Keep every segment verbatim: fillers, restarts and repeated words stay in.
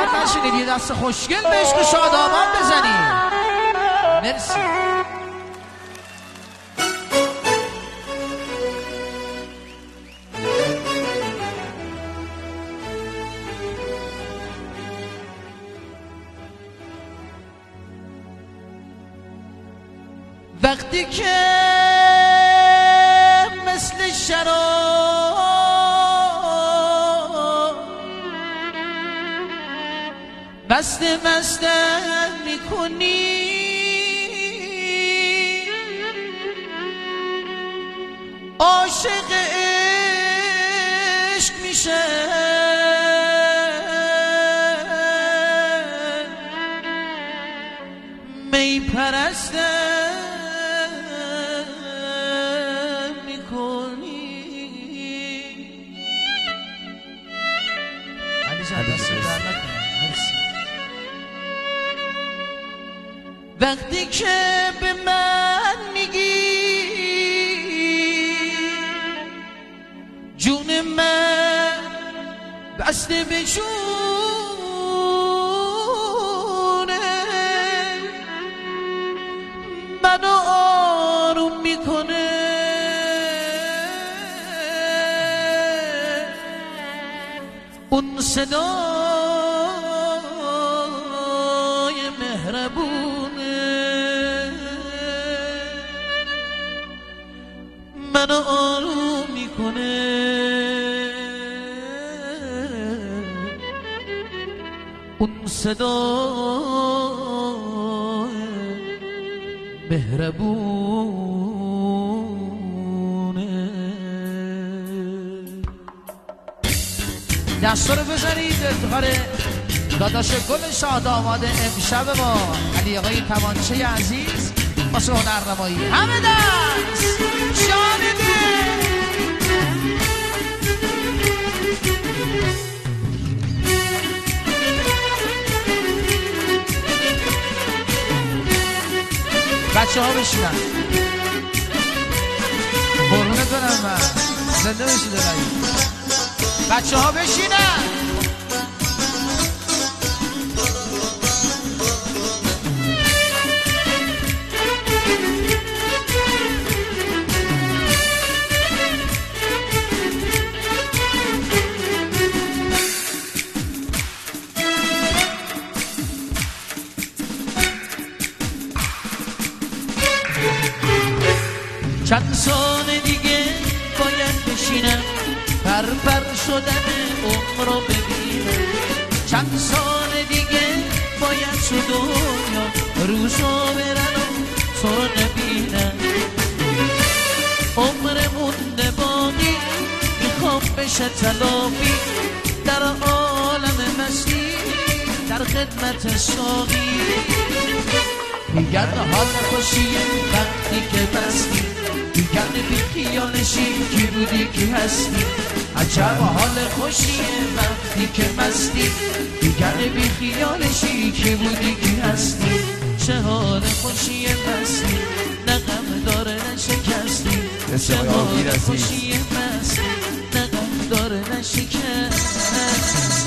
ناراحت نشینید، یه دست خوشگل به عشق شادامان بزنید. مرسی. وقتی که مثل شراب مست مستم میکنی، عاشق عشق میشه می پرستم وقتی که به من میگی جون من بسته به جونه، منو آروم میکنه، اون صدای مهربونه، منو آروم میکنه، اون صدای مهربونه. دستا رو بزنید افتخار داداش گل شادآباد امشب ما علی آقای توانچه عزیز واسه هنرنمایی. همه دست شانده بچه ها بشینن، قربونت برم من، زنده بشید دلایی. بچه ها بشینن. چند سال دیگه باید بشینم پر پر شدن عمر رو ببینم، چند سال دیگه باید تو دنیا روزو برن و تو رو نبینم، عمر مونده باقی میخوام بشه تلافی در عالم مستی در خدمت ساقی. میگن حال خوشیه وقتی که بستی، میگن بی خیالشی کی بودی کی هستی، عجب حال خوشیه وقتی که مستی، میگن بی خیالشی کی بودی کی هستی، چه حال خوشیه مستی نه غم داره نه شکستی، چه حال خوشیه مستی نه غم داره نه شکستی.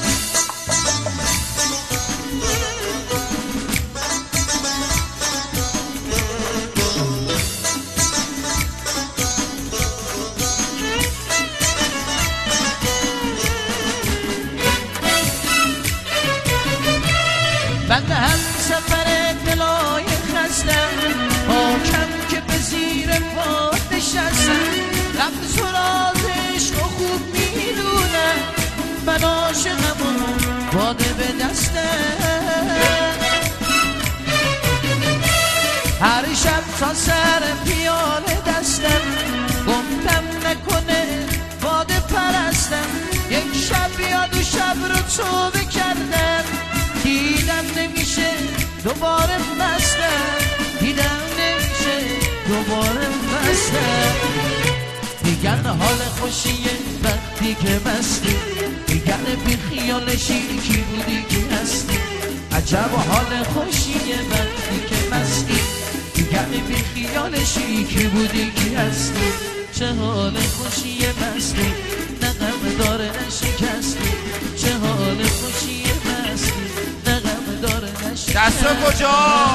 بنده هم سفر دلای خستم، حاکم که به زیر پاد نشستم، رفت سراز عشق و خوب میدونم، من عاشقم و باده به دستم، هر شب تا سر پیاله دستم، گفتم نکنه باده پرستم، یک شب یاد و شب رو توبه کردم، دیدم نمیشه دوباره مستم، دیدم نمیشه دوباره مستم. میگن حال خوشیه وقتی که مستی، میگن بی خیالشی کی بودی کی هستی، عجب حال خوشیه وقتی که مستی، میگن بی خیالشی کی بودی کی هستی، چه حال خوشیه مستی نه غم داره نه شکستی، چه حال خوشیه مستی کسرا کجا؟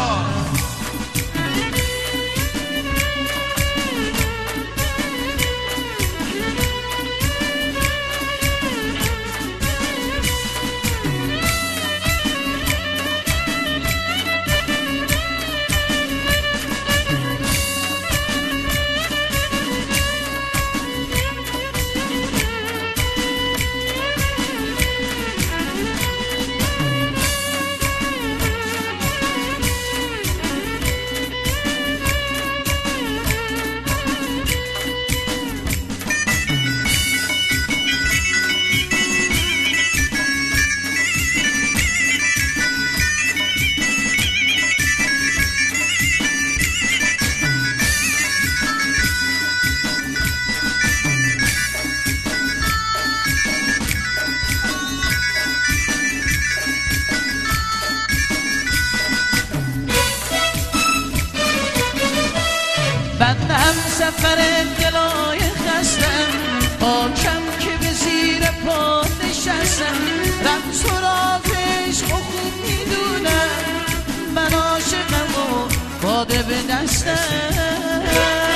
بنده هم سفر دلای خستم حاکم که به زیر پا نشستم رمز و رازش و خوب میدونم من عاشقم و باده به دستم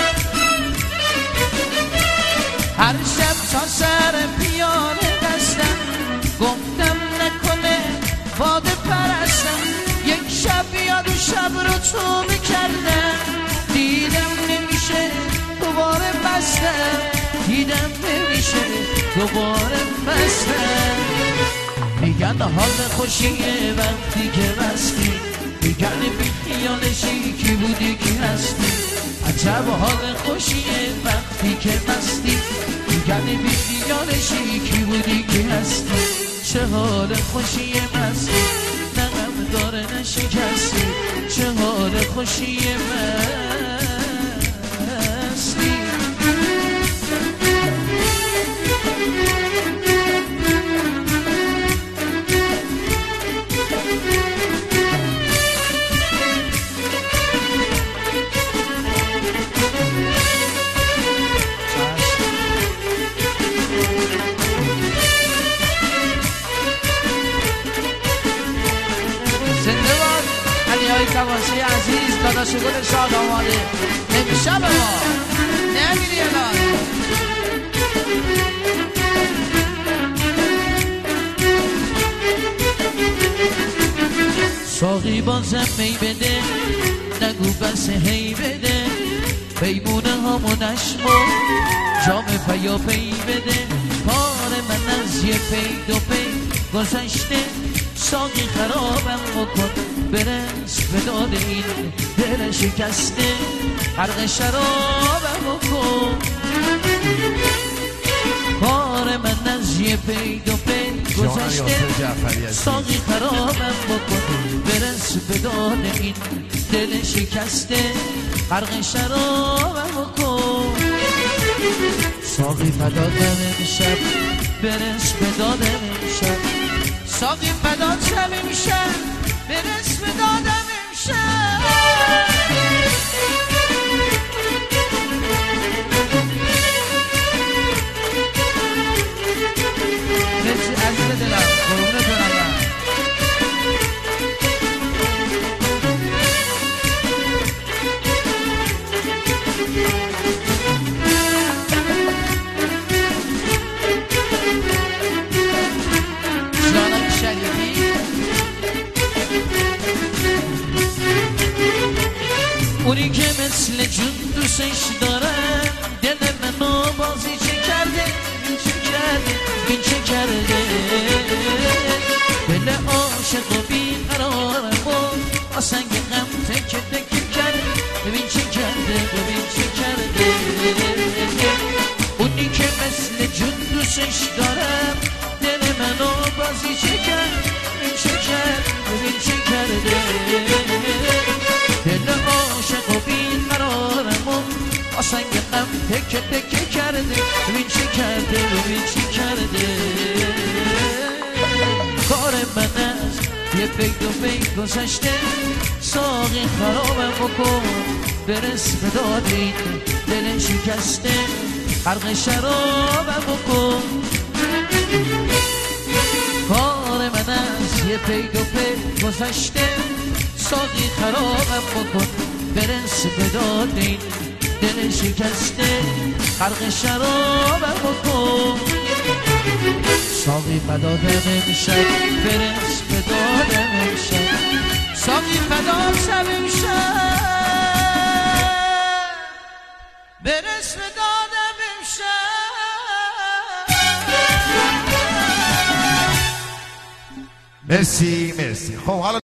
هر شب تا سر پیانه دستم گفتم نکنه باده پرستم یک شب یاد و شب رو تو میکردم دیدم نمیشه دوباره بستم دیدم نمیشه دوباره بستم میگن حال خوشیه وقتی که بستی میگن بی خیالشی کی بودی کی هستی عجب حال خوشیه وقتی که بستی میگن بی خیالشی کی بودی کی هستی چه حال خوشیه بستی نغم داره نشکستی چه حال خوشیه بستی تماسی عزیز داداش گل شاد آماده امشب ما نمیری الان ساقی بازم می بده نگو بس هی بده پیمونه هامو نشمو جام پیا پی بده پار من از یه پی دو پی گذشته ساقی خرابم بکن برس به داد این دل شکسته غرق شرابم بکن کار من از یه پی دو پی گذشته ساقی خرابم بکن برس به داد این دل شکسته غرق شرابم بکن ساقی فدادم امشب برس به دادم امشب ساقی فدات شب امشب برس به دادم امشب مرسی عزیز دلم قربونت برم جانم شریفی اونی که مثل جون دوستش دارم دل منو بازی چه کرده این چه کرده این چه کرده دل عاشق و بیقرارم و آسنگ غم تکه تکه کرده ببین چه کرده ببین چه کرده اونی که مثل جون دوستش دارم دل منو بازی چه کرده این چه کرده ببین چه کرده دل عاشق و بیقرارم و آسنگ غم تکه تکه کرده ببین چی کرده ببین چی کرده کار من از یه پی دو پی گذشته ساقی خرابم بکن برس به داد این دل شکسته غرق شرابم بکن کار من از یه پی دو پی گذشته ساقی خرابم بکن برس به دادین دل شکسته غرق شرابم بکن ساقی فدادم امشب برس به دادم امشب ساقی فدادم امشب برس به دادم امشب مرسی مرسی. خب حالا